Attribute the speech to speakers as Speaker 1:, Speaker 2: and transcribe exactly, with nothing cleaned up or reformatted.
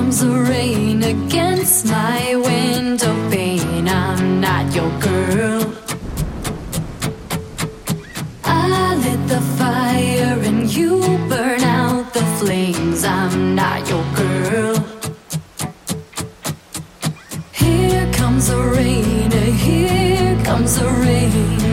Speaker 1: comes the rain against my window pane. I'm not your girl. I lit the fire and you burn out the flames. I'm not your girl. Here comes the rain, here comes the rain.